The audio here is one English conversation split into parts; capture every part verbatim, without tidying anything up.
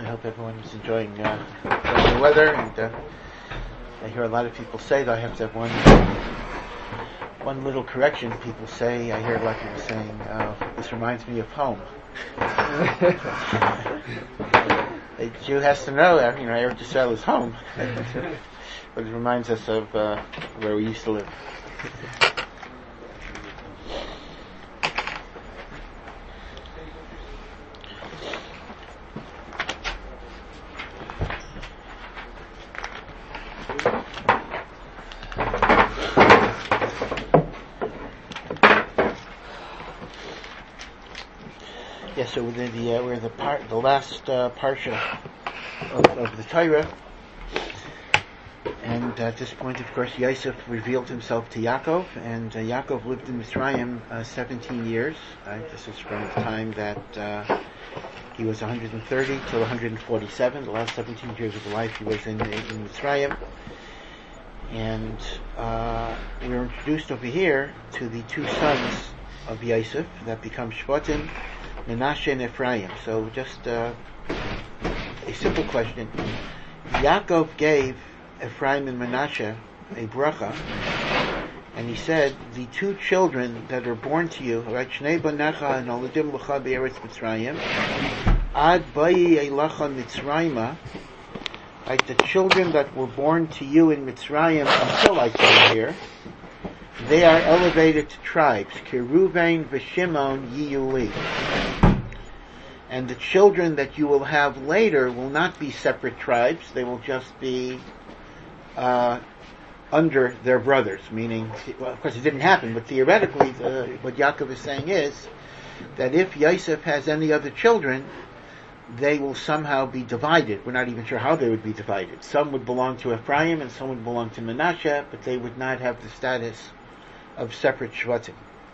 hope everyone is enjoying, uh, enjoying the weather. And uh, I hear a lot of people say that I have to have one one little correction. People say, I hear a lot of people saying, uh, this reminds me of home. The Jew has to know, you know, Eretz Yisrael is home. But it reminds us of uh, where we used to live. Yeah, so we're the uh, we're the part the last uh, parsha of, of the Torah, and at this point, of course, Yosef revealed himself to Yaakov, and uh, Yaakov lived in Mitzrayim uh, seventeen years. Right? This is from the time that uh, he was one hundred thirty till one hundred forty-seven. The last seventeen years of his life, he was in in Mitzrayim, and uh, we were introduced over here to the two sons of Yosef that become Shvatim, Menashe and Ephraim. So just uh, a simple question. Yaakov gave Ephraim and Menashe a bracha, and he said, the two children that are born to you, right, Shnei Banecha and Oladim L'cha Be'eretz Mitzrayim, Ad Bayi Eilacha Mitzrayima, right, the children that were born to you in Mitzrayim until I came here, they are elevated to tribes. Kiruvain v'Shimon Yiyuli. And the children that you will have later will not be separate tribes. They will just be uh, under their brothers. Meaning, well, of course it didn't happen, but theoretically the, what Yaakov is saying is that if Yosef has any other children, they will somehow be divided. We're not even sure how they would be divided. Some would belong to Ephraim and some would belong to Menashe, but they would not have the status of separate Shvatim.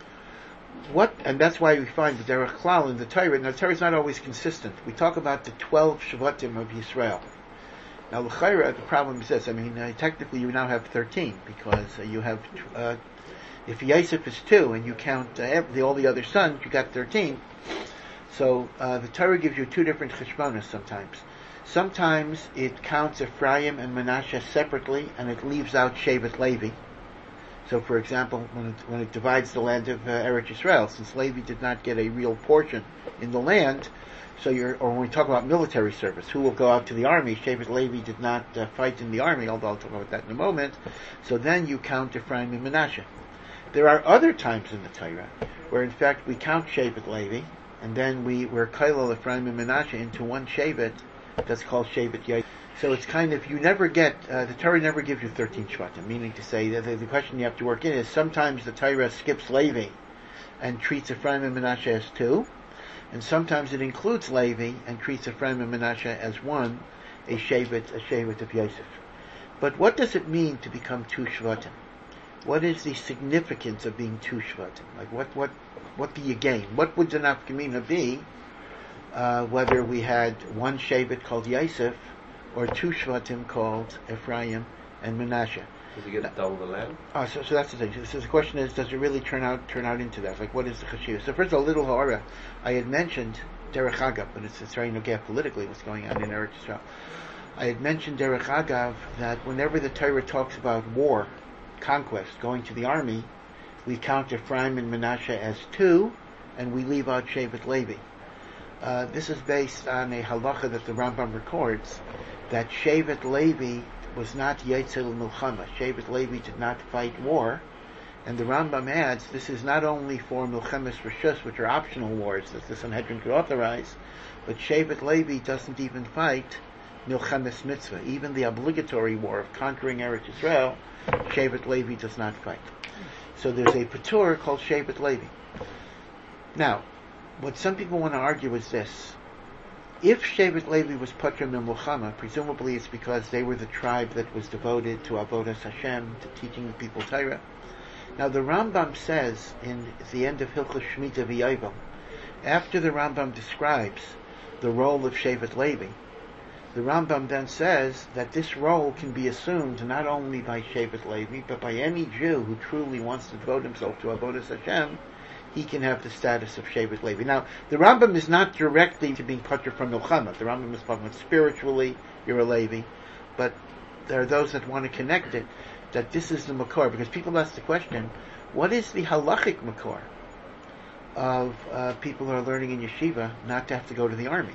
What, and that's why we find the Derech Klal in the Torah. Now, the Torah is not always consistent. We talk about the twelve Shvatim of Yisrael. Now, l'chayra, the problem is this. I mean, uh, technically you now have thirteen, because uh, you have, uh, if Yosef is two, and you count uh, every, all the other sons, you got thirteen. So, uh, the Torah gives you two different cheshbonos sometimes. Sometimes it counts Ephraim and Menashe separately, and it leaves out Shevet Levi. So, for example, when it, when it divides the land of uh, Eretz Yisrael, since Levi did not get a real portion in the land, so you're, or when we talk about military service, who will go out to the army? Shevet Levi did not uh, fight in the army, although I'll talk about that in a moment. So then you count Ephraim and Menashe. There are other times in the Torah where, in fact, we count Shevet Levi, and then we we're kailal Ephraim and Menashe into one Shevet that's called Shevet Yosef. So it's kind of, you never get, uh, the Torah never gives you thirteen Shvatim, meaning to say that the, the question you have to work in is sometimes the Torah skips Levi and treats Ephraim and Menashe as two, and sometimes it includes Levi and treats Ephraim and Menashe as one, a Shevet, a Shevet of Yosef. But what does it mean to become two Shvatim? What is the significance of being two Shvatim? Like what, what, what do you gain? What would the nafkamina be, uh, whether we had one Shevet called Yosef, or two Shvatim called Ephraim and Menashe? Does he get double the land? Oh, so, so that's the thing. So the question is, does it really turn out turn out into that? Like, what is the chashivah? So first, a little ha'ara. I had mentioned Derech Agav, but it's, it's very nogeh politically what's going on in Eretz Yisrael. I had mentioned Derech Agav that whenever the Torah talks about war, conquest, going to the army, we count Ephraim and Menashe as two, and we leave out Shevet Levi. Uh, this is based on a halacha that the Rambam records, that Shevet Levi was not Yetzel Milchama. Shevet Levi did not fight war. And the Rambam adds, this is not only for Milchemes Rishus, which are optional wars that the Sanhedrin could authorize, but Shevet Levi doesn't even fight Milchemes Mitzvah. Even the obligatory war of conquering Eretz Yisrael, Shevet Levi does not fight. So there's a patur called Shevet Levi. Now, what some people want to argue is this. If Shevet Levi was Patra Milchama, presumably it's because they were the tribe that was devoted to Avodas Hashem, to teaching the people Torah. Now the Rambam says in the end of Hilchos Shemitah V'Yovel, after the Rambam describes the role of Shevet Levi, the Rambam then says that this role can be assumed not only by Shevet Levi, but by any Jew who truly wants to devote himself to Avodas Hashem. he can have the status of Shevet Levi. Now, the Rambam is not directly to being putter from Milchama. The Rambam is talking about spiritually, you're a Levi, but there are those that want to connect it, that this is the Makor, because people ask the question, what is the halachic Makor of uh, people who are learning in yeshiva not to have to go to the army?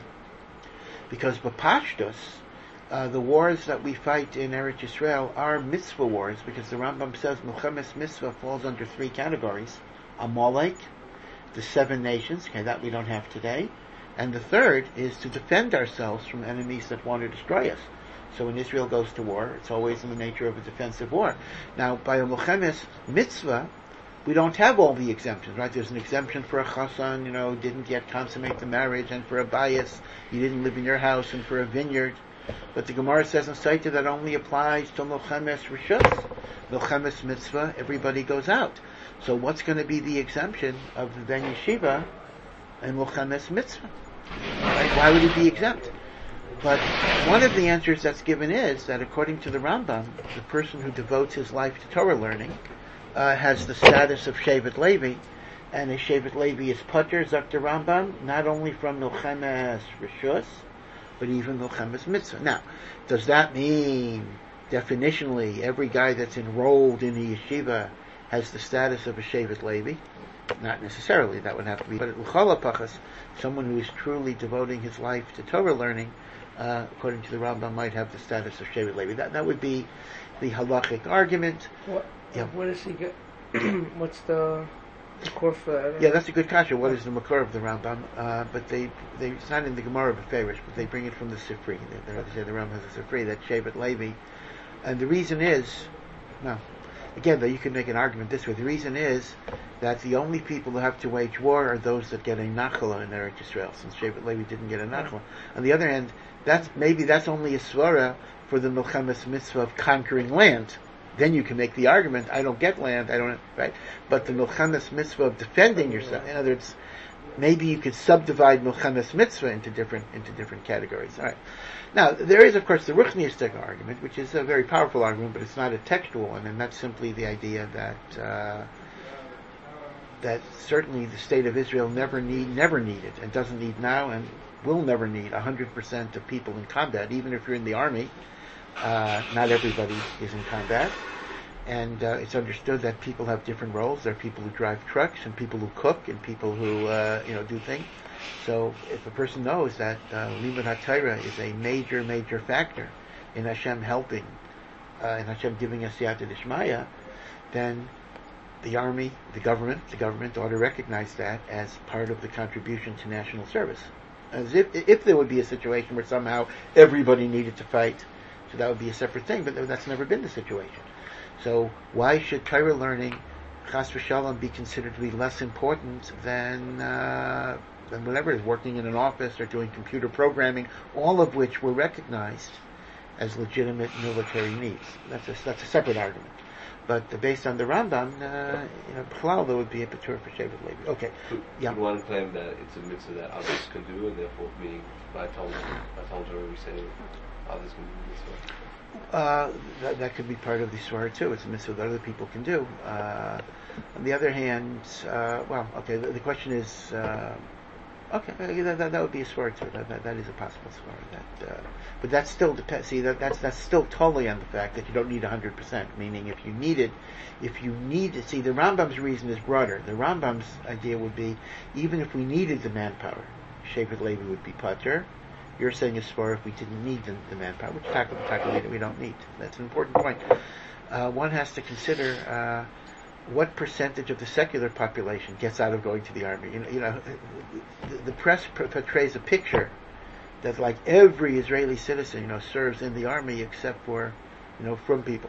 Because Bapashtus, uh, the wars that we fight in Eretz Yisrael are mitzvah wars, because the Rambam says Milchemes Mitzvah falls under three categories. Amalek, the seven nations, okay, that we don't have today, and the third is to defend ourselves from enemies that want to destroy us. So when Israel goes to war, it's always in the nature of a defensive war. Now, by a Milchemes Mitzvah, we don't have all the exemptions, right? There's an exemption for a chassan, you know, didn't yet consummate the marriage, and for a bias, you didn't live in your house, and for a vineyard. But the Gemara says in Saita that only applies to Milchemes Rishus. Milchemes Mitzvah, everybody goes out. So what's going to be the exemption of the Ben Yeshiva and Milchemes Mitzvah? Right? Why would it be exempt? But one of the answers that's given is that according to the Rambam, the person who devotes his life to Torah learning uh, has the status of Shevet Levi, and a Shevet Levi is Pater, Zakta Rambam, not only from Milchemes Rishus, but even Milchemes Mitzvah. Now, does that mean, definitionally, every guy that's enrolled in a yeshiva has the status of a Shevet Levi? Not necessarily, that would have to be. But at L'chol HaPachas, someone who is truly devoting his life to Torah learning, uh, according to the Rambam, might have the status of Shevet Levi. That that would be the halachic argument. What, yeah. what does he get? What's the Makor for that? Yeah, that's a good kasha. What is the Makor of the Rambam? Uh, but they, they, it's not in the Gemara Beferish, but they bring it from the Sifri. They, they say the Rambam has a Sifri, that Shevet Levi. And the reason is, no, again, though, you can make an argument this way. The reason is that the only people who have to wage war are those that get a nachala in Eretz Yisrael, since Shevet Levi didn't get a nachala. On the other hand, that's maybe that's only a svara for the Milchemes Mitzvah of conquering land. Then you can make the argument, I don't get land, I don't, right? But the Milchemes Mitzvah of defending yourself, in other words, maybe you could subdivide Milchemes Mitzvah into different into different categories. All right. Now, there is, of course, the Ruchniistic argument, which is a very powerful argument, but it's not a textual one, and that's simply the idea that uh, that certainly the state of Israel never need never needed, and doesn't need now, and will never need one hundred percent of people in combat, even if you're in the army. Uh, not everybody is in combat, and uh, it's understood that people have different roles. There are people who drive trucks, and people who cook, and people who uh, you know do things. So if a person knows that uh, Limud HaTorah is a major, major factor in Hashem helping, uh, in Hashem giving us Siyata D'Shmaya, then the army, the government, the government ought to recognize that as part of the contribution to national service. As if if there would be a situation where somehow everybody needed to fight, so that would be a separate thing, but that's never been the situation. So why should Torah learning, Chas v'Shalom, be considered to be less important than uh, than whatever it is, working in an office or doing computer programming, all of which were recognized as legitimate military needs? That's a, that's a separate argument. But uh, based on the Rambam, uh, you know, B'chlal, there would be a patur for Shevet Levi. Okay. Could, yeah. could one claim that it's a mitzvah that others can do, and therefore, meaning by Talmud, by Talmud, we say others can do mitzvah? Uh, that, that could be part of the Swara too. It's a mitzvah that other people can do. Uh, on the other hand, uh, well, okay, the, the question is, uh, okay, that, that, that would be a Swara too. That, that, that is a possible Swara. That, uh, but that still depends. See, that, that's that's still totally on the fact that you don't need one hundred percent. Meaning, if you needed, if you needed, see, the Rambam's reason is broader. The Rambam's idea would be, even if we needed the manpower, Shevet Levi would be patur. You're saying as far if we didn't need the, the manpower, which taka we don't need. That's an important point. Uh, one has to consider uh, what percentage of the secular population gets out of going to the army. You know, you know the, the press portrays a picture that like every Israeli citizen, you know, serves in the army except for, you know, from people.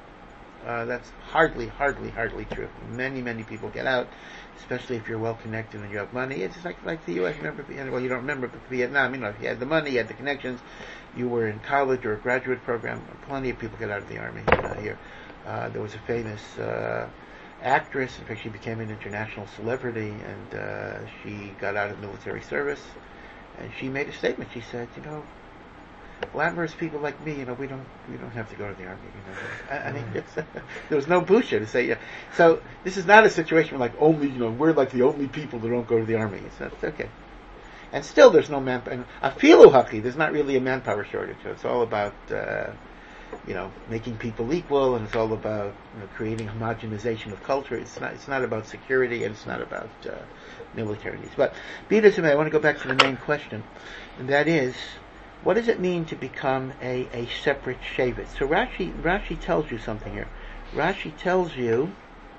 Uh, that's hardly, hardly, hardly true. Many, many people get out, especially if you're well connected and you have money. It's like like the U S Remember, well, you don't remember, but Vietnam, you know, if you had the money, you had the connections, you were in college or a graduate program. Plenty of people get out of the army uh, here. Uh, there was a famous uh, actress. In fact, she became an international celebrity, and uh, she got out of military service. And she made a statement. She said, you know, glamorous people like me, you know, we don't we don't have to go to the army. You know, I, I mean, it's, there was no busha to say. Yeah. So this is not a situation where like only you know we're like the only people that don't go to the army. It's, it's okay. And still, there's no man. And afilu haki, there's not really a manpower shortage. So it's all about uh, you know making people equal, and it's all about you know, creating homogenization of culture. It's not it's not about security, and it's not about uh, military needs. But be it as it may, I want to go back to the main question, and that is, what does it mean to become a, a separate Shevet? So Rashi Rashi tells you something here. Rashi tells you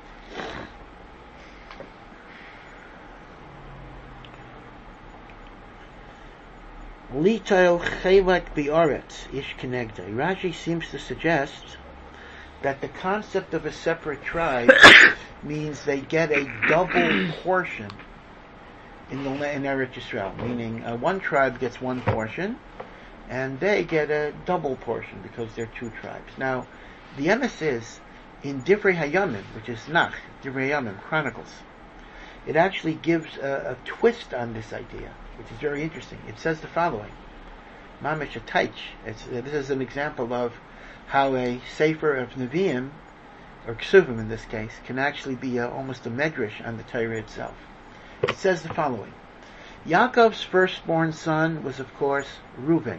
Litail chelak bi'aretz ish kenegdai. Rashi seems to suggest that the concept of a separate tribe means they get a double portion in the in Eretz Yisrael, meaning uh, one tribe gets one portion, and they get a double portion because they're two tribes. Now, the emes is in Divrei Hayamim, which is Nach, Divrei Hayamim, Chronicles. It actually gives a, a twist on this idea, which is very interesting. It says the following: Mamish a taich. It's, uh, this is an example of how a Sefer of Nevi'im, or Ksuvim in this case, can actually be a, almost a medrash on the Torah itself. It says the following: Yaakov's firstborn son was, of course, Reuven.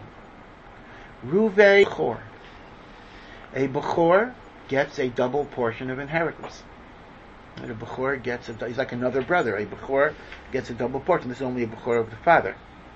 Reuven Bechor. A Bechor gets a double portion of inheritance. And a Bechor gets a, he's like another brother. A Bechor gets a double portion. This is only a Bechor of the father.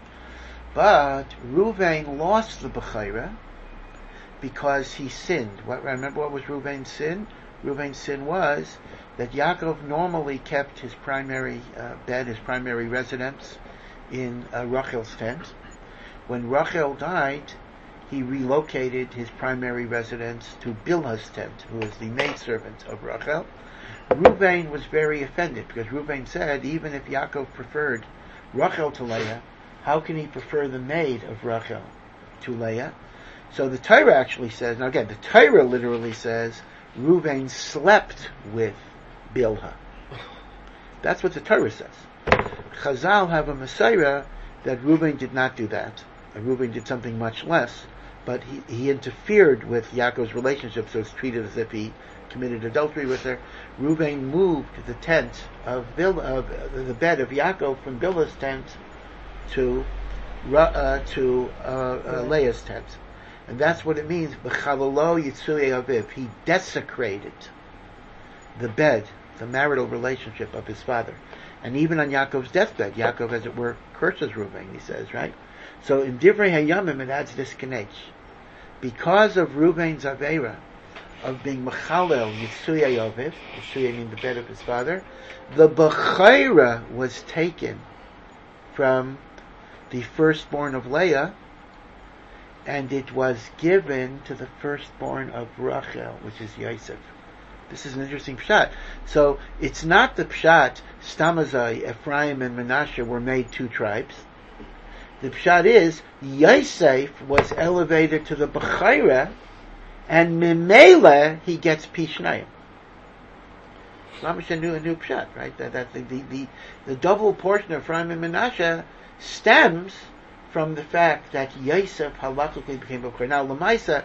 But Reuven lost the Bechira because he sinned. What, remember what was Reuven's sin? Reuven's sin was that Yaakov normally kept his primary uh, bed, his primary residence, in uh, Rachel's tent. When Rachel died, he relocated his primary residence to Bilhah's tent, who was the maidservant of Rachel. Reuven was very offended because Reuven said, even if Yaakov preferred Rachel to Leah, how can he prefer the maid of Rachel to Leah? So the Torah actually says, now again, the Torah literally says, Reuven slept with Bilhah. That's what the Torah says. Chazal have a Messiah that Reuven did not do that. Reuven did something much less, but he, he interfered with Yaakov's relationship, so it's treated as if he committed adultery with her. Reuven moved the tent of, Bil, of uh, the bed of Yaakov from Bilhah's tent to uh, to uh, uh, Leah's tent. And that's what it means. B'chalalo yitzuyei aviv. He desecrated the bed, the marital relationship of his father. And even on Yaakov's deathbed, Yaakov, as it were, curses Reuven, he says, right? So in Divrei Hayamim, it adds this kinech. Because of Reuven's Aveira, of being Mechalel yitzuyei aviv, yitzuyei means the bed of his father, the Bechira was taken from the firstborn of Leah, and it was given to the firstborn of Rachel, which is Yosef. This is an interesting pshat. So it's not the pshat, Stamazai, Ephraim, and Menashe were made two tribes. The pshat is, Yosef was elevated to the Bechira, and Mimele, he gets Pishnayim. It's a new, a new pshat, right? That, that the, the, the, the double portion of Ephraim and Menashe stems from the fact that Yosef halachically became a Bechor. Now, Lamaisa,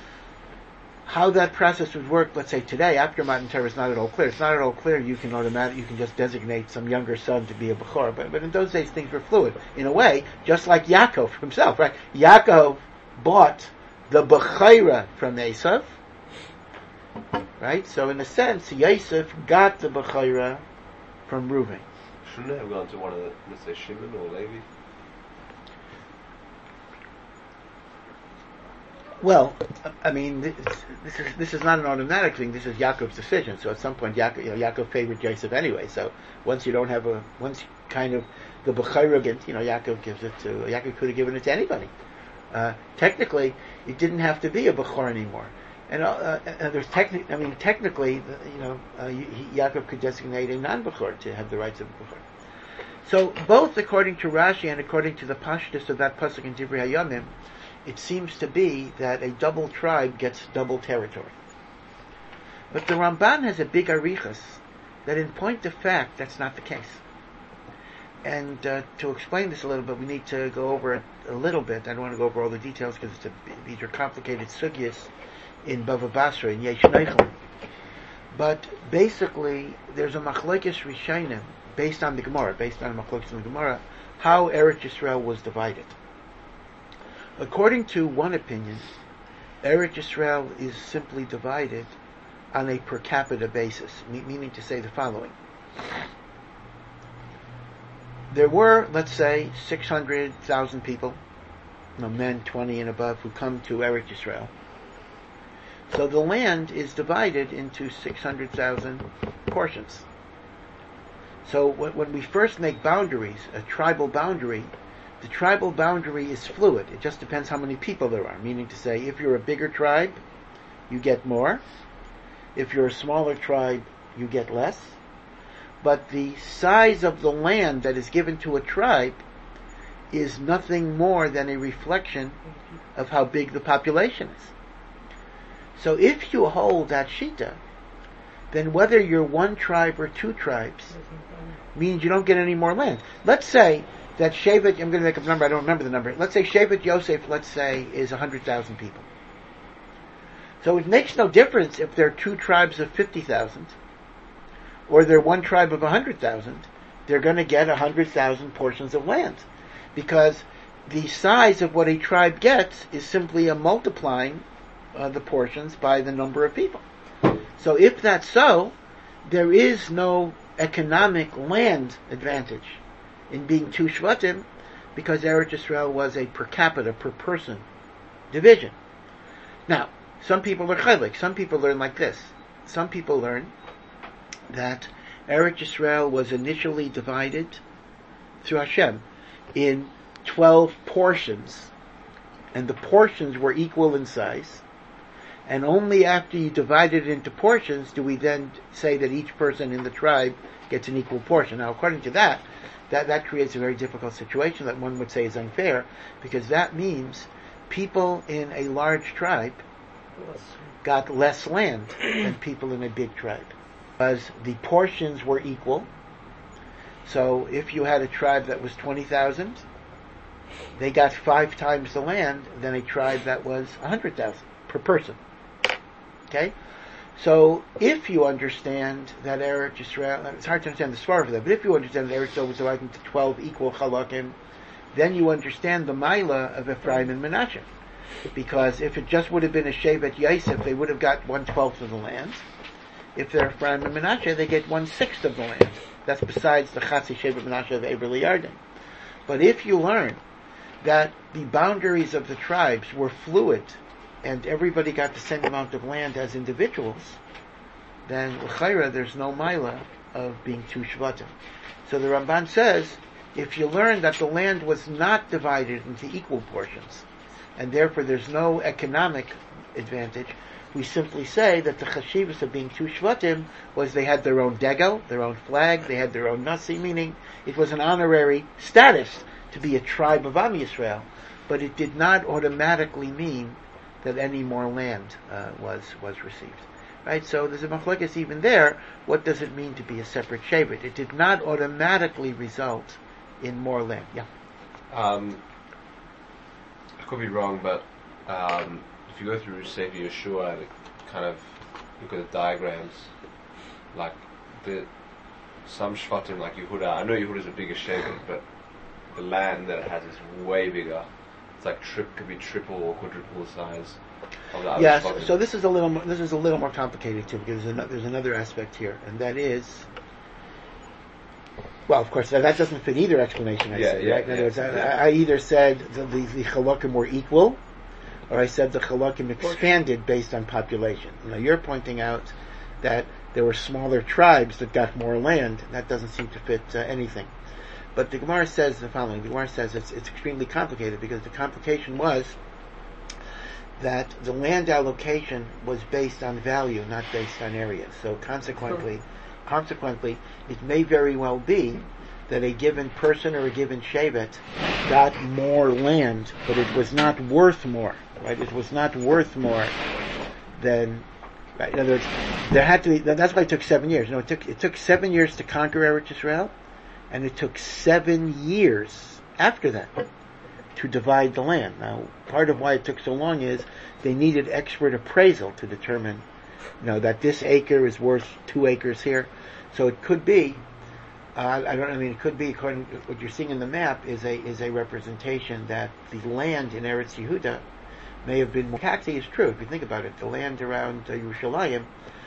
how that process would work, let's say today, after Matan Torah, is not at all clear. It's not at all clear you can automatically, you can just designate some younger son to be a Bechor. But, but in those days, things were fluid. In a way, just like Yaakov himself, right? Yaakov bought the Bechira from Esav, right? So in a sense, Yosef got the Bechira from Reuven. Shouldn't it have gone to one of the, let's say, Shimon or Levi? Well, I mean, this, this is this is not an automatic thing. This is Yaakov's decision. So at some point, Yaakov, you know, Yaakov favored Yosef anyway. So once you don't have a, once kind of the Bechira, you know, Yaakov gives it to, Yaakov could have given it to anybody. Uh, technically, it didn't have to be a Bechor anymore. And, uh, and there's techni- I mean, technically, you know, uh, Yaakov could designate a non-Bechor to have the rights of a Bechor. So both according to Rashi and according to the Pashtus of that pasuk in Divrei Hayamim, it seems to be that a double tribe gets double territory. But the Ramban has a big arichas that in point of fact, that's not the case. and uh, to explain this a little bit, we need to go over it a little bit. I don't want to go over all the details because these are complicated sugyas in Bava Basra, in Yesh Neichel. But basically, there's a machlokes rishonim based on the Gemara, based on a machlokes in the Gemara, how Eretz Yisrael was divided. According to one opinion, Eretz Yisrael is simply divided on a per capita basis, meaning to say the following. There were, let's say, six hundred thousand people, you know, men twenty and above, who come to Eretz Yisrael. So the land is divided into six hundred thousand portions. So when we first make boundaries, a tribal boundary, the tribal boundary is fluid. It just depends how many people there are. Meaning to say, if you're a bigger tribe, you get more. If you're a smaller tribe, you get less. But the size of the land that is given to a tribe is nothing more than a reflection of how big the population is. So if you hold that shita, then whether you're one tribe or two tribes means you don't get any more land. Let's say that Shevet, I'm going to make up a number, I don't remember the number. Let's say Shevet Yosef, let's say, is one hundred thousand people. So it makes no difference if there are two tribes of fifty thousand or they're one tribe of one hundred thousand. They're going to get one hundred thousand portions of land, because the size of what a tribe gets is simply a multiplying uh, the portions by the number of people. So if that's so, there is no economic land advantage in being two Shvatim, because Eretz Yisrael was a per capita, per person division. Now, some people are chaylik. Some people learn like this. Some people learn that Eretz Yisrael was initially divided through Hashem in twelve portions, and the portions were equal in size, and only after you divide it into portions do we then say that each person in the tribe gets an equal portion. Now, according to that, that, that creates a very difficult situation that one would say is unfair, because that means people in a large tribe got less land than people in a big tribe, because the portions were equal. So if you had a tribe that was twenty thousand, they got five times the land than a tribe that was one hundred thousand per person. Okay? So if you understand that Eretz Yisrael, it's hard to understand the svara for that, but if you understand that Eretz Yisrael was divided into twelve equal chalakim, then you understand the Maila of Ephraim and Menashe. Because if it just would have been a Shevet Yosef, they would have got one-twelfth of the land. If they're Ephraim and Menashe, they get one-sixth of the land. That's besides the Chatzi Shevet Menashe of Eber Yarden. But if you learn that the boundaries of the tribes were fluid, and everybody got the same amount of land as individuals, then l'chayra there's no Maila of being two Shvatim. So the Ramban says, if you learn that the land was not divided into equal portions, and therefore there's no economic advantage, we simply say that the chashivas of being two Shvatim was they had their own degel, their own flag, they had their own nasi, meaning it was an honorary status to be a tribe of Am Yisrael, but it did not automatically mean that any more land uh, was was received. Right? So there's a machlokes even there. What does it mean to be a separate shevet? It did not automatically result in more land. Yeah. Um, I could be wrong, but um, if you go through Sefer Yeshua and kind of look at the diagrams, like the some shvatim like Yehuda, I know Yehuda is a bigger shevet, but the land that it has is way bigger. It's like trip could be triple or quadruple the size of the other Yes. shvatim. So this is a little more, this is a little more complicated too, because there's another, there's another aspect here, and that is, well, of course, that, that doesn't fit either explanation I Yeah, said, yeah, right? In other yeah, words, I, yeah. I either said the, the, the chalakim were equal, or I said the chalakim expanded based on population. Now you're pointing out that there were smaller tribes that got more land. That doesn't seem to fit uh, anything. But the Gemara says the following. The Gemara says it's, it's extremely complicated, because the complication was that the land allocation was based on value, not based on area. So consequently, consequently, it may very well be that a given person or a given shevet got more land, but it was not worth more. Right? It was not worth more than. Right? In other words, there had to be. That's why it took seven years. You know, it took it took seven years to conquer Eretz Yisrael, and it took seven years after that to divide the land. Now, part of why it took so long is they needed expert appraisal to determine, you know, that this acre is worth two acres here. So it could be, uh, I don't. I mean, it could be, according to what you're seeing in the map, is a is a representation that the land in Eretz Yehuda may have been more. Actually, is true if you think about it. The land around uh, Yerushalayim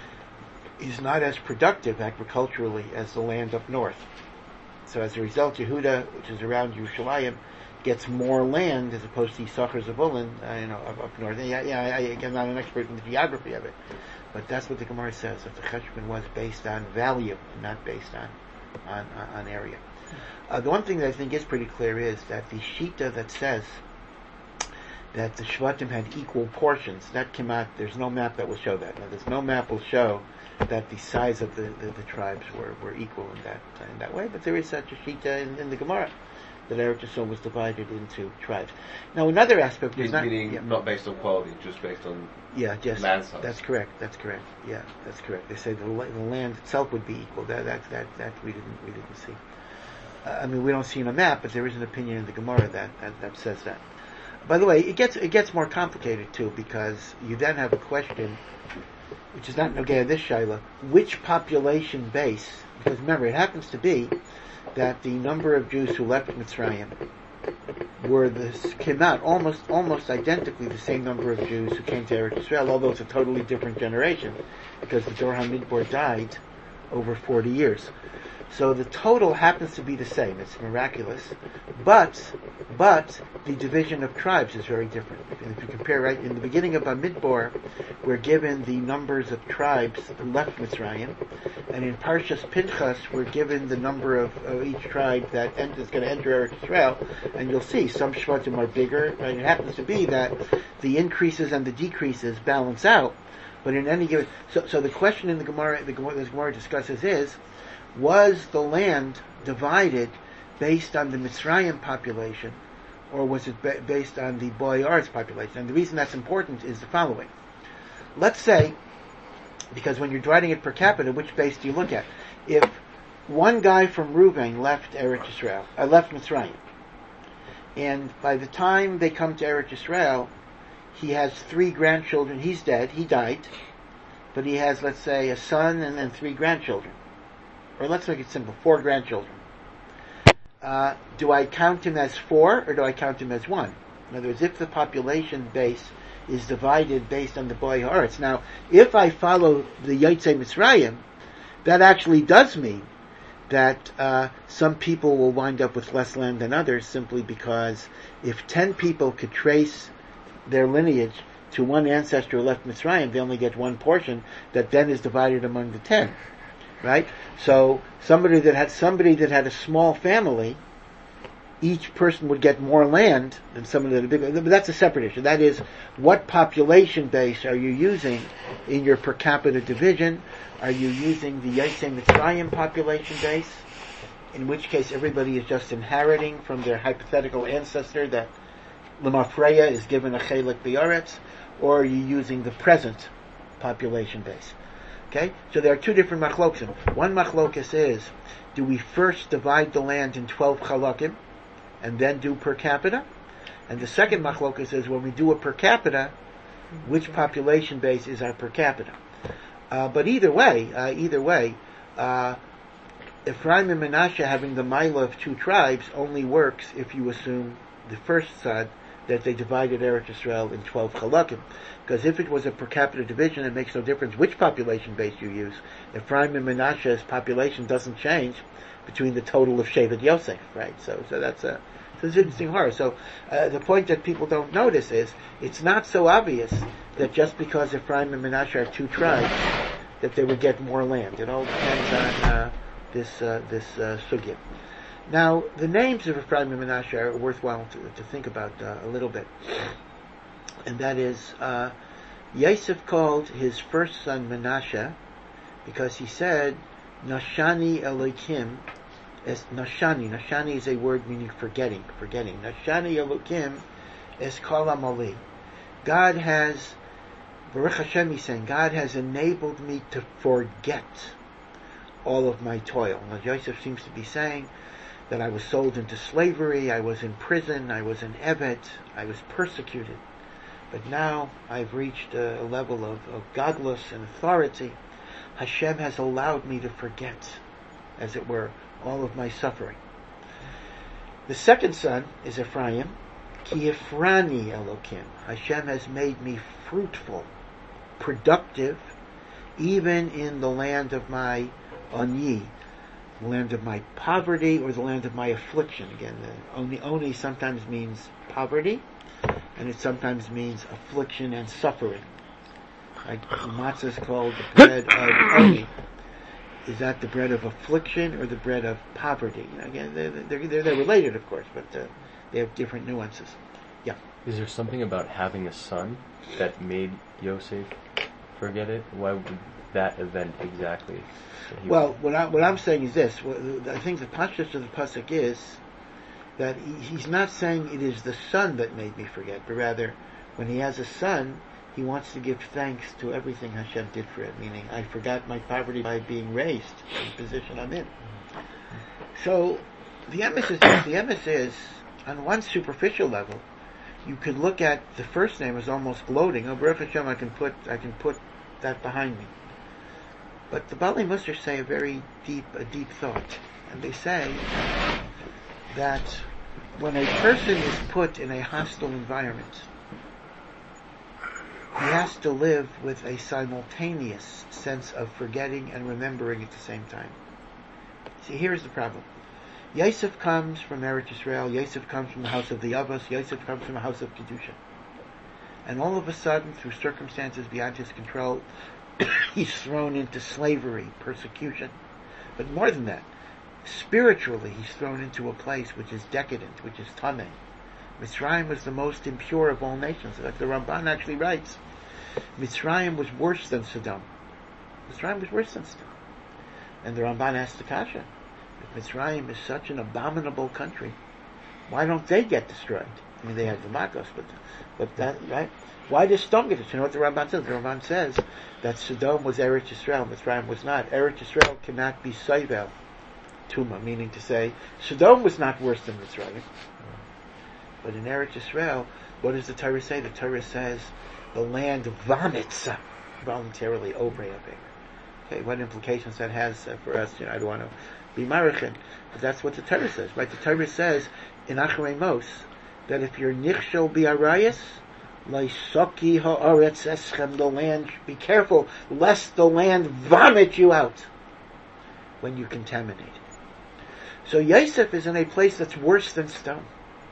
is not as productive agriculturally as the land up north. So as a result, Yehuda, which is around Yerushalayim, gets more land as opposed to Yisachar Zebulun, uh, you know, up, up north. And yeah, yeah, I, I'm not an expert in the geography of it, but that's what the Gemara says, that the cheshbon was based on value, not based on on, on area. Uh, the one thing that I think is pretty clear is that the shita that says that the Shvatim had equal portions, that came out, there's no map that will show that. Now, there's no map will show that the size of the, the, the tribes were, were equal in that in that way, but there is such a shita in, in the Gemara, that Eretz Yisrael was divided into tribes. Now, another aspect is not... Meaning yeah, not based on quality, just based on yeah, just, land size. That's correct, that's correct. Yeah, that's correct. They say the, the land itself would be equal. That that that, that we didn't we didn't see. Uh, I mean, we don't see in a map, but there is an opinion in the Gemara that, that, that says that. By the way, it gets it gets more complicated too, because you then have a question, which is not okay this Shaila, which population base, because remember, it happens to be that the number of Jews who left Mitzrayim were the, came out almost almost identically the same number of Jews who came to Eretz Yisrael, although it's a totally different generation, because the Dor HaMidbar died over forty years. So the total happens to be the same. It's miraculous, but but the division of tribes is very different. And if you compare, right in the beginning of Bamidbar, we're given the numbers of tribes who left Mitzrayim, and in Parshas Pinchas, we're given the number of, of each tribe that ent- is going to enter Eretz Yisrael. And you'll see some Shvatim are bigger, and it happens to be that the increases and the decreases balance out. But in any given, so so the question in the Gemara, the Gemara, the Gemara discusses is, was the land divided based on the Mitzrayim population, or was it ba- based on the Boyar's population? And the reason that's important is the following. Let's say, because when you're dividing it per capita, which base do you look at? If one guy from Reuven left Eretz Yisrael, uh, left Mitzrayim, and by the time they come to Eretz Yisrael, he has three grandchildren. He's dead. He died. But he has, let's say, a son and then three grandchildren. Or let's make it simple, four grandchildren. Uh, do I count him as four, or do I count him as one? In other words, if the population base is divided based on the Boy Haaretz. Now, if I follow the Yotzei Mitzrayim, that actually does mean that uh, some people will wind up with less land than others, simply because if ten people could trace their lineage to one ancestor who left Mitzrayim, they only get one portion that then is divided among the ten. Right? So somebody that had somebody that had a small family, each person would get more land than somebody that had a big. But that's a separate issue. That is, what population base are you using in your per capita division? Are you using the Yotzei Mitzrayim population base, in which case everybody is just inheriting from their hypothetical ancestor that Lemafreya is given a chelik b'yaretz, or are you using the present population base? Okay, so there are two different machlokim. One machlokus is, do we first divide the land in twelve chalakim and then do per capita? And the second machlokus is, when we do a per capita, which population base is our per capita? Uh, but either way, uh, either way, uh, Ephraim and Menashe having the mila of two tribes only works if you assume the first side, that they divided Eretz Yisrael in twelve chalakim. Because if it was a per capita division, it makes no difference which population base you use. Ephraim and Menashe's population doesn't change between the total of Shevet Yosef, right? So, so that's a, so it's an interesting horror. So, uh, the point that people don't notice is, it's not so obvious that just because Ephraim and Menashe are two tribes, that they would get more land. It all depends on uh, this uh, this uh, sugya. Now, the names of Ephraim and Menashe are worthwhile to, to think about uh, a little bit. And that is, uh, Yosef called his first son Menashe because he said, Nashani Elokim, es Nashani, Nashani is a word meaning forgetting, forgetting. Nashani Elokim es kol amali. God has, Baruch Hashem, he's saying, God has enabled me to forget all of my toil. Now, Yosef seems to be saying that I was sold into slavery, I was in prison, I was an Evet, I was persecuted. But now I've reached a level of, of godless and authority. Hashem has allowed me to forget, as it were, all of my suffering. The second son is Ephraim. Ki Efrani Elokim. Hashem has made me fruitful, productive, even in the land of my Oni, the land of my poverty, or the land of my affliction. Again, the Oni, Oni sometimes means poverty, and it sometimes means affliction and suffering. Like matzah is called the bread of Oni. Is that the bread of affliction or the bread of poverty? You know, again, they're, they're, they're, they're related, of course, but uh, they have different nuances. Yeah. Is there something about having a son that made Yosef forget it? Why would that event exactly? Well, what, I, what I'm saying is this. I think the pashtus of the pasuk is that he, he's not saying it is the son that made me forget, but rather, when he has a son, he wants to give thanks to everything Hashem did for it, meaning I forgot my poverty by being raised in the position I'm in. So, the emes is, the emes is, on one superficial level, you could look at the first name as almost gloating. Oh, Baruch Hashem, I can put, I can put that behind me. But the Bali Musar say a very deep, a deep thought. And they say that when a person is put in a hostile environment, he has to live with a simultaneous sense of forgetting and remembering at the same time. See, here's the problem. Yosef comes from Eretz Yisrael, Yosef comes from the house of the Avos, Yosef comes from the house of Kedusha. And all of a sudden, through circumstances beyond his control, he's thrown into slavery, persecution. But more than that, spiritually he's thrown into a place which is decadent, which is tameh. Mitzrayim was the most impure of all nations. Like the Ramban actually writes, Mitzrayim was worse than Sodom. Mitzrayim was worse than Sodom. And the Ramban asked the Kasha, if Mitzrayim is such an abominable country, why don't they get destroyed? I mean, they had the Makos, but, but that, right? Why does Sodom get destroyed? You know what the Ramban says? The Ramban says that Sodom was Eretz Yisrael, Mitzrayim was not. Eretz Yisrael cannot be Soivel, Tuma, meaning to say, Sodom was not worse than Mitzrayim. But in Eretz Yisrael, what does the Torah say? The Torah says the land vomits voluntarily over it. Okay, what implications that has uh, for us? You know, I don't want to be marichin, but that's what the Torah says, right? The Torah says in Acharei Mos that if you're nichshel bi'arayis, laisoki ha'aretz eschem, the land, be careful lest the land vomit you out when you contaminate it. So Yosef is in a place that's worse than stone.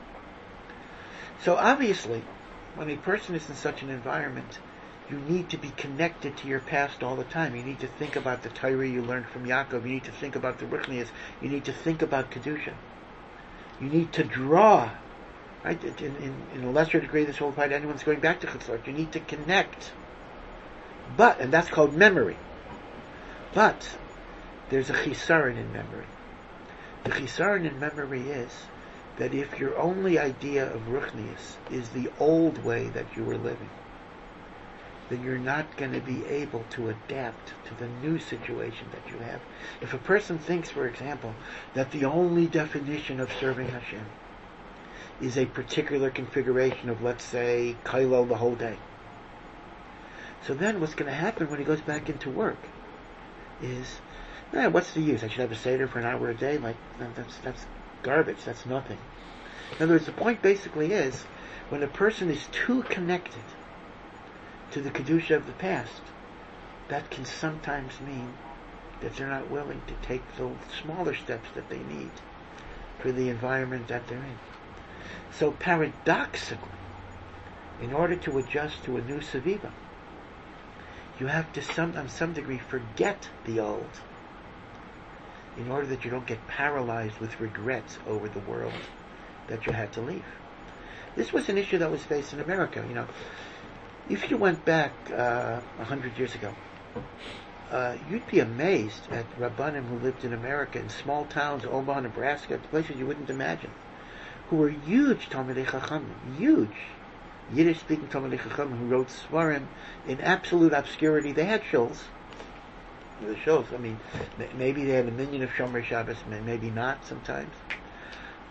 So obviously, when a person is in such an environment, you need to be connected to your past all the time. You need to think about the Torah you learned from Yaakov. You need to think about the Ruchnias. You need to think about Kedusha. You need to draw. Right? In, in, in a lesser degree, this will apply to anyone who's going back to Chutzlart. You need to connect. But, and that's called memory. But, there's a chisaron in memory. The chisaron in memory is that if your only idea of Ruchnias is the old way that you were living, then you're not going to be able to adapt to the new situation that you have. If a person thinks, for example, that the only definition of serving Hashem is a particular configuration of, let's say, kailo the whole day, so then what's going to happen when he goes back into work is, eh, what's the use? I should have a seder for an hour a day? Like, that's that's garbage. That's nothing. In other words, the point basically is, when a person is too connected to the Kedusha of the past, that can sometimes mean that they're not willing to take the smaller steps that they need for the environment that they're in. So paradoxically, in order to adjust to a new Saviva, you have to, some, on some degree, forget the old, in order that you don't get paralyzed with regrets over the world that you had to leave. This was an issue that was faced in America. You know, if you went back uh, a uh, hundred years ago, uh, you'd be amazed at Rabbanim who lived in America, in small towns, Omaha, Nebraska, places you wouldn't imagine, who were huge Talmidei Chachamim, huge Yiddish-speaking Talmidei Chachamim who wrote Svarim in absolute obscurity. They had shuls. The shows. I mean, maybe they had a minion of Shomer Shabbos, maybe not sometimes.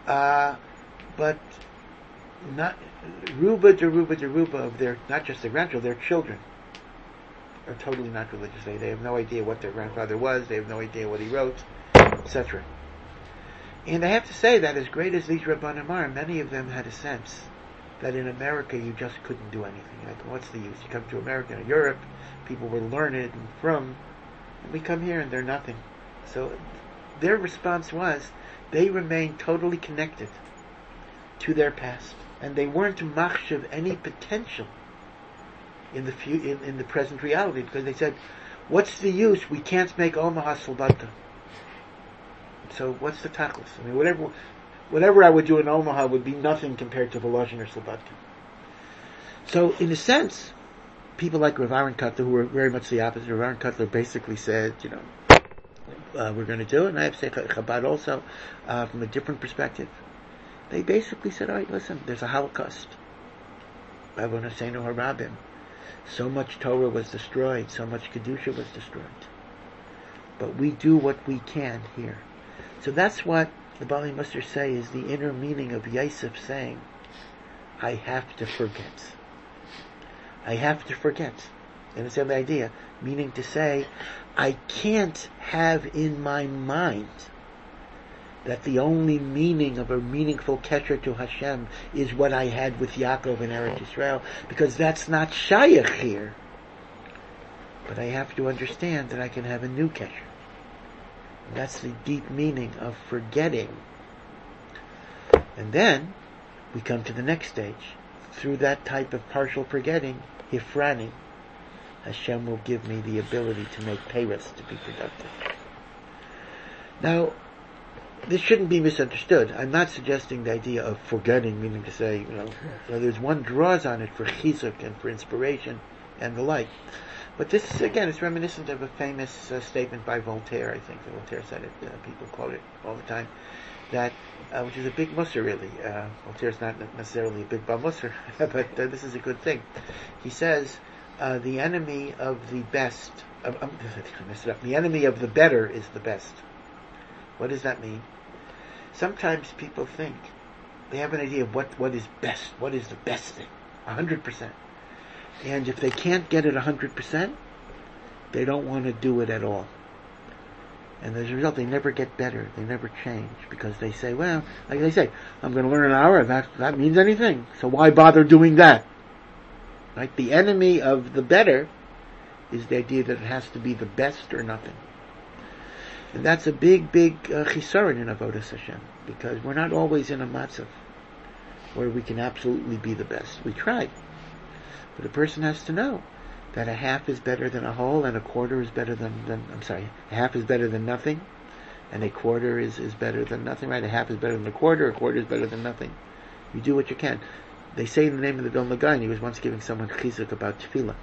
Uh, but not Ruba Deruba Deruba of their, not just their grandchildren, their children are totally not religious. They, they have no idea what their grandfather was. They have no idea what he wrote, et cetera. And I have to say that as great as these Rabbanim are, many of them had a sense that in America you just couldn't do anything. Like, what's the use? You come to America and Europe, people were learned and from, and we come here and they're nothing. So their response was, they remained totally connected to their past, and they weren't machshav any potential in the few, in, in the present reality, because they said, what's the use? We can't make Omaha Salbata. So what's the tachlis? I mean, whatever whatever I would do in Omaha would be nothing compared to Volozhin or Slobodka. So in a sense, people like Rav Aaron Kotler, who were very much the opposite, Rav Aaron Kotler basically said, you know, uh, we're going to do it, and I have to say Chabad also, uh, from a different perspective. They basically said, all right, listen, there's a Holocaust. Avon Haseinu Harabim. So much Torah was destroyed, so much Kedusha was destroyed. But we do what we can here. So that's what the Bali Musar say is the inner meaning of Yosef saying, I have to forget. I have to forget. You understand the idea? Meaning to say, I can't have in my mind that the only meaning of a meaningful kesher to Hashem is what I had with Yaakov and Eretz Yisrael, because that's not shayach here. But I have to understand that I can have a new kesher. And that's the deep meaning of forgetting. And then we come to the next stage. Through that type of partial forgetting, Hifrani, Hashem will give me the ability to make payras, to be productive. Now, this shouldn't be misunderstood. I'm not suggesting the idea of forgetting, meaning to say, you know, so there's one draws on it for chizuk and for inspiration and the like. But this, again, is reminiscent of a famous uh, statement by Voltaire, I think. Voltaire said it, uh, people quote it all the time, that, uh, which is a big musar, really. Uh, Voltaire's not necessarily a big ba musar, but uh, this is a good thing. He says, uh, the enemy of the best, uh, um, I messed it up, the enemy of the better is the best. What does that mean? Sometimes people think, they have an idea of what, what is best, what is the best thing, a hundred percent. And if they can't get it a hundred percent, they don't want to do it at all. And as a result, they never get better, they never change, because they say, well, like they say, I'm going to learn an hour, and that, that means anything, so why bother doing that? Right? The enemy of the better is the idea that it has to be the best or nothing. And that's a big, big uh, chisaron in Avodas Hashem, because we're not always in a matzav where we can absolutely be the best. We try. But a person has to know that a half is better than a whole, and a quarter is better than, than I'm sorry, a half is better than nothing, and a quarter is, is better than nothing, right? A half is better than a quarter, a quarter is better than nothing. You do what you can. They say in the name of the Vilna Gaon, he was once giving someone chizuk about tefillah.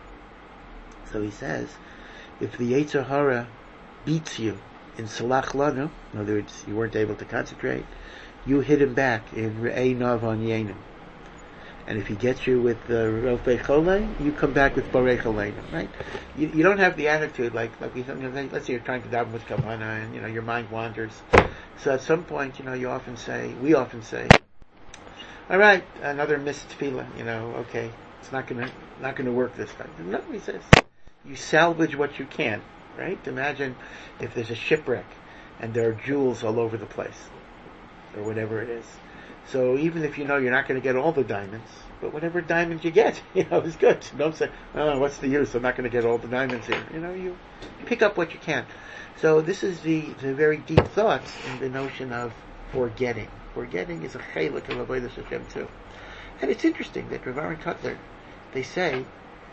So he says, if the Yetzer Hara beats you in Salach Lanu, in other words, you weren't able to concentrate, you hit him back in Re'ei Nav on Yenim. And if he gets you with the Rofei Cholei, you come back with Borei Choleinim, right? You, you don't have the attitude like, like we, you know, let's say you're trying to daven with Kavanah and, you know, your mind wanders. So at some point, you know, you often say, we often say, alright, another missed tefillah, you know, okay, it's not gonna, not gonna work this time. No, he says, you salvage what you can, right? Imagine if there's a shipwreck and there are jewels all over the place, or whatever it is. So even if you know you're not going to get all the diamonds, but whatever diamonds you get, you know, is good. Don't say, oh, what's the use? I'm not going to get all the diamonds here. You know, you pick up what you can. So this is the, the very deep thoughts in the notion of forgetting. Forgetting is a chaylik of Avodas Hashem too. And it's interesting that Rav Aaron Kotler, they say,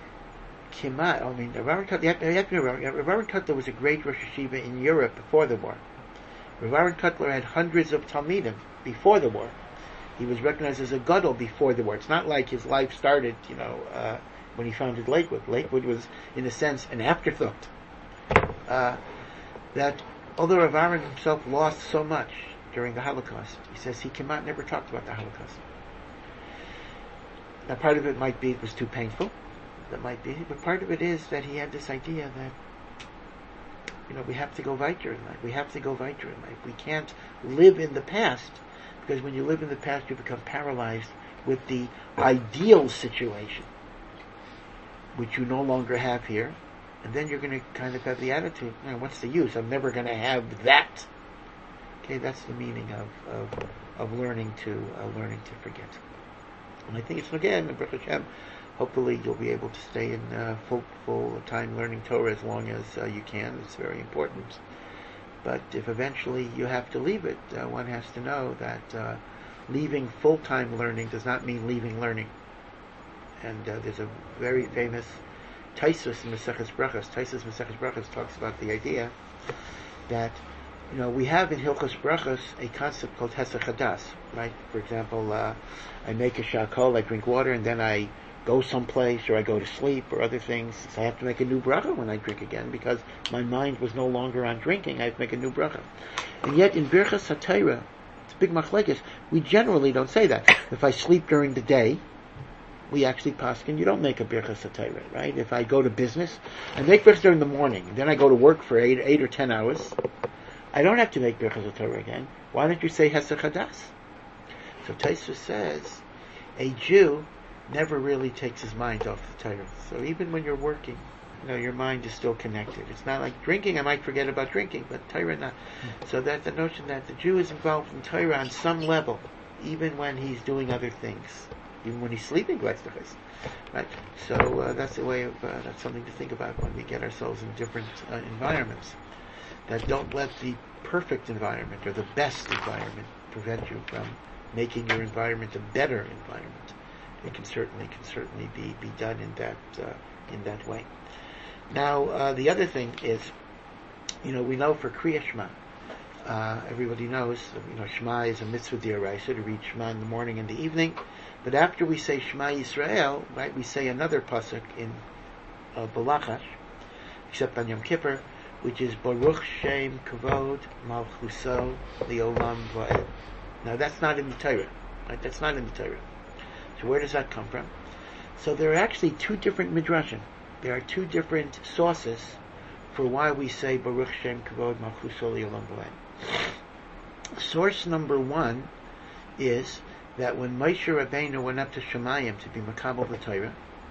Kimat, I mean, Rav Aaron Kotler, Rav Aaron Kotler was a great Rosh Hashiva in Europe before the war. Rav Aaron Kotler had hundreds of Talmidim before the war. He was recognized as a gadol before the war. It's not like his life started, you know, uh, when he founded Lakewood. Lakewood was, in a sense, an afterthought. Uh, that although Rav Aaron himself lost so much during the Holocaust, he says he came out and never talked about the Holocaust. Now, part of it might be it was too painful. That might be, but part of it is that he had this idea that, you know, we have to go weiter in life. We have to go weiter in life. We can't live in the past, Because when you live in the past, you become paralyzed with the ideal situation, which you no longer have here. And then you're going to kind of have the attitude, you know, what's the use? I'm never going to have that. Okay, that's the meaning of of, of learning to uh, learning to forget. And I think it's again, Baruch Hashem, hopefully you'll be able to stay in uh, full full time learning Torah as long as uh, you can. It's very important. But if eventually you have to leave it, uh, one has to know that uh, leaving full time learning does not mean leaving learning. And uh, there's a very famous Taisus in Maseches Brachos. Taisus Maseches Brachos talks about the idea that, you know, we have in Hilchos Brachos a concept called Hesach Hadas, right? For example, uh, I make a shakol, I drink water, and then I go someplace, or I go to sleep, or other things. So I have to make a new bracha when I drink again, because my mind was no longer on drinking. I have to make a new bracha. And yet in Birchas HaTorah, it's a big machlekes, we generally don't say that. If I sleep during the day, we actually paskin, you don't make a Birchas HaTorah, right? If I go to business, I make Birchas during the morning, then I go to work for eight, eight or ten hours, I don't have to make Birchas HaTorah again. Why don't you say Hesach Hadas? So Tosfos says, a Jew never really takes his mind off the Torah. So even when you're working, you know, your mind is still connected. It's not like drinking, I might forget about drinking, but Torah not. Mm. So that's the notion that the Jew is involved in Torah on some level, even when he's doing other things. Even when he's sleeping, right? So uh, that's the way of, uh, that's something to think about when we get ourselves in different uh, environments. That don't let the perfect environment or the best environment prevent you from making your environment a better environment. It can certainly can certainly be, be done in that uh, in that way. Now uh, the other thing is, you know, we know for Kriya Shema, uh, everybody knows, you know, Shema is a mitzvah d'oraisa to read Shema in the morning and the evening. But after we say Shema Yisrael, right, we say another pasuk in uh, Balachash, except on Yom Kippur, which is Baruch Shem Kavod Malchuso Leolam Va'ed. Now that's not in the Torah, right? That's not in the Torah. So where does that come from? So there are actually two different midrashim. There are two different sources for why we say Baruch Shem Kavod Malchuso Leolam Va'ed. Source number one is that when Moshe Rabbeinu went up to Shemayim to be Makabel the Torah,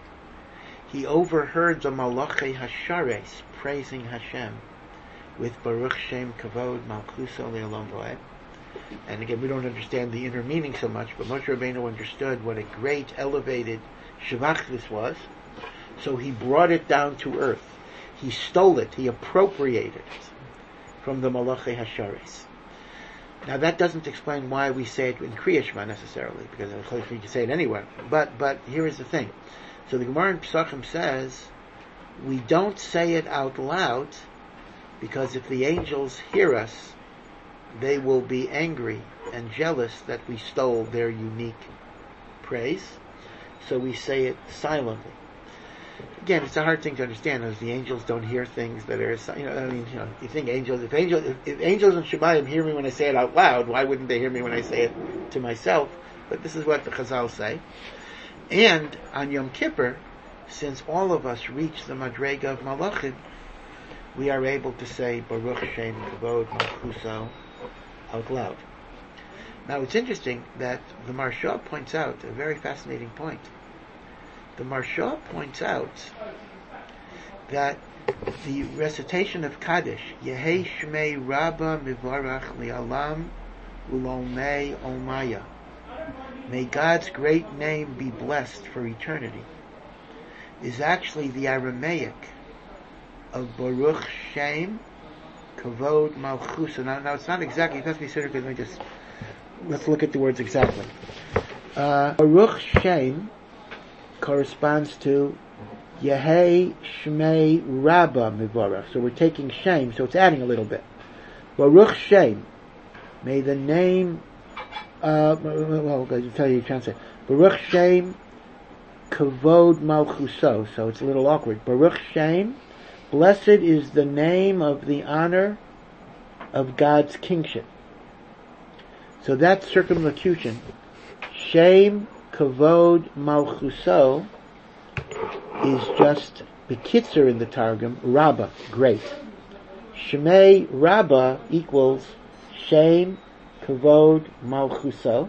he overheard the Malachei Hashares praising Hashem with Baruch Shem Kavod Malchuso Leolam Va'ed. And again, we don't understand the inner meaning so much, but Moshe Rabbeinu understood what a great, elevated Shevach this was, so he brought it down to earth. He stole it, he appropriated it from the Malachei Hashares. Now that doesn't explain why we say it in Kriya Shema necessarily, because of course we can say it anywhere. But but here is the thing. So the Gemara in Pesachim says we don't say it out loud because if the angels hear us, they will be angry and jealous that we stole their unique praise. So we say it silently. Again, it's a hard thing to understand, as the angels don't hear things that are, you know, I mean, you know, you think angels, if angels, if, if angels and Shemayim hear me when I say it out loud, why wouldn't they hear me when I say it to myself? But this is what the Chazal say. And on Yom Kippur, since all of us reach the Madrega of Malachim, we are able to say Baruch Shem Kavod Malchuso out loud. Now it's interesting that the Maharsha points out a very fascinating point. The Maharsha points out that the recitation of Kaddish, Yehei Shmei Rabba Mivarach Li'alam Ulomei Omaya, may God's great name be blessed for eternity, is actually the Aramaic of Baruch Shem Kavod Malchuso. Now, now it's not exactly, it has to be certain, because let me just, let's look at the words exactly. Uh, Baruch Shem corresponds to Yehei Shmei Rabba Mivarach. So we're taking Shem, so it's adding a little bit. Baruch Shem, may the name, uh, well, I'll tell you, translate. Baruch Shem Kavod Malchuso. So it's a little awkward. Baruch Shem, blessed is the name of the honor of God's kingship. So that circumlocution, Shem Kavod Malchuso, is just Bekitzer in the Targum, Rabba, great. Shmei Rabba equals Shem Kavod Malchuso.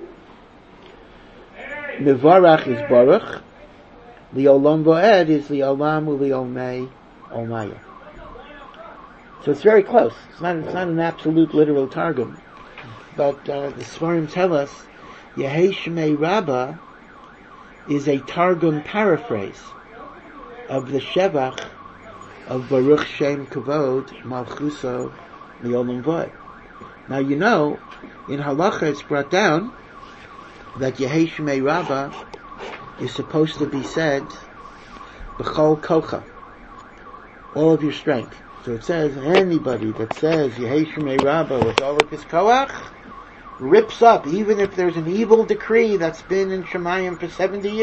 Mevarach is Baruch. Li'olam Vo'ed is Li'olam U'Li'omei Omaya. So it's very close. It's not, it's not an absolute literal targum. But uh, the Svarim tell us Yehei Shmei Rabbah is a targum paraphrase of the Shevach of Baruch Shem Kavod Malchuso Li'olam Vo'ed. Now you know, in Halacha it's brought down that Yehei Shmei Rabbah is supposed to be said B'chol Kocha, all of your strength. So it says anybody that says Yehei Shmei Rabbah with all of his koach rips up, even if there's an evil decree that's been in Shemayim for seventy years.